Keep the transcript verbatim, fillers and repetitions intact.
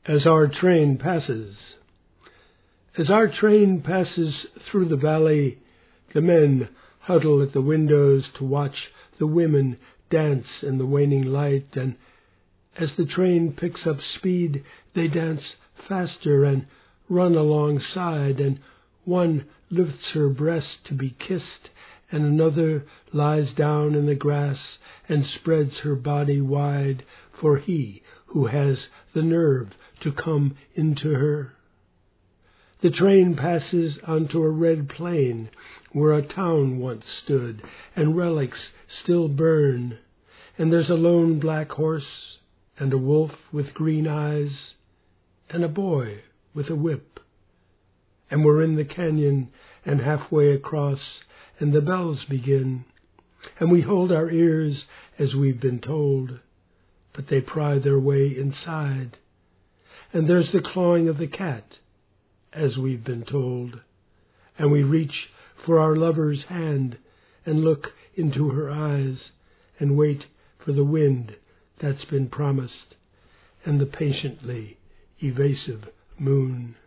As our train passes. As our train passes through the valley, the men huddle at the windows to watch the women dance in the waning light, and as the train picks up speed, they dance faster and run alongside, and one lifts her breast to be kissed, and another lies down in the grass and spreads her body wide for he who has the nerve to come into her. The train passes onto a red plain where a town once stood, and relics still burn, and there's a lone black horse, and a wolf with green eyes, and a boy with a whip. And we're in the canyon and halfway across, and the bells begin, and we hold our ears as we've been told, but they pry their way inside. And there's the clawing of the cat, as we've been told, and we reach for our lover's hand and look into her eyes and wait for the wind that's been promised and the patiently evasive moon.